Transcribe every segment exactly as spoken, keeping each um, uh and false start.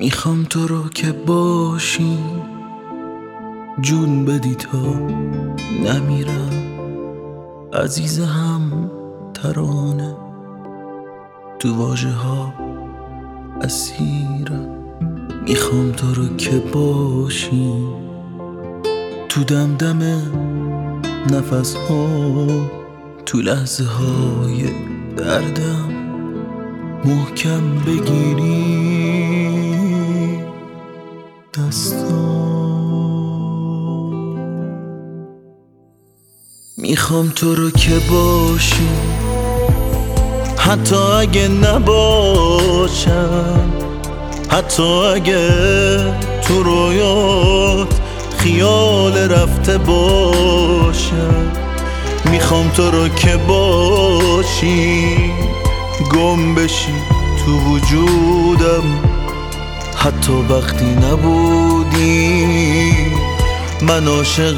میخوام تو رو که باشی، جون بدی تا نمیرم. عزیز هم ترانه تو واژه ها اسیرم. میخوام تو رو که باشی تو دمدم نفس ها، تو لحظه های دردم محکم بگیری دستام. میخوام تو رو که باشی حتی اگه نباشم، حتی اگه تو رویات خیال رفته باشم. میخوام تو رو که باشی، گم بشی تو وجودم، حتی وقتی نبودی من عاشق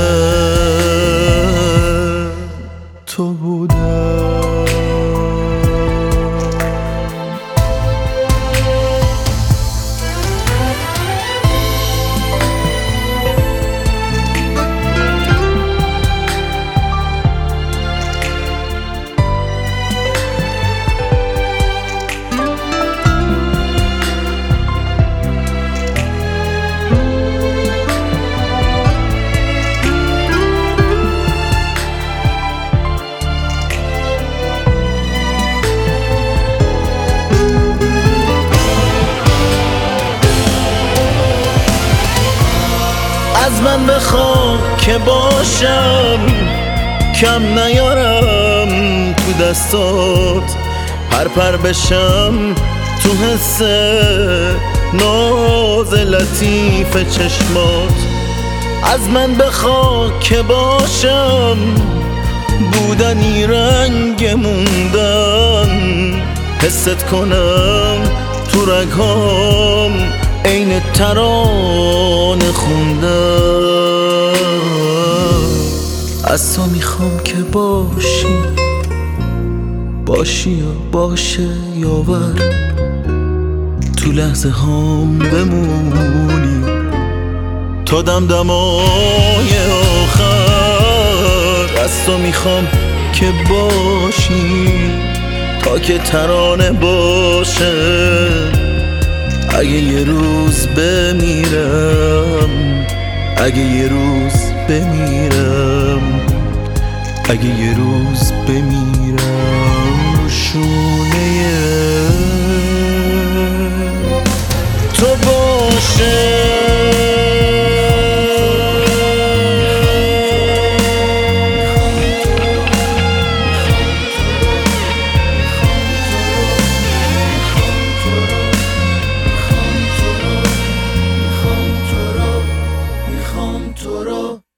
تو بودم. از من بخوا که باشم، کم نیارم تو دستات، پر پر بشم تو حس ناز لطیف چشمات. از من بخوا که باشم، بودنی رنگ موندن، حست کنم تو رگهام عین ترانه خوندم. از تو میخوام که باشی، باشی یا باشه یاور، تو لحظه هام بمونی تا دمدمای آخر. از تو میخوام که باشی تا که ترانه باشه. اگه یه روز بمیرم، اگه یه روز بمیرم، اگه یه روز بمیرم، شونه تو باشه. تو رو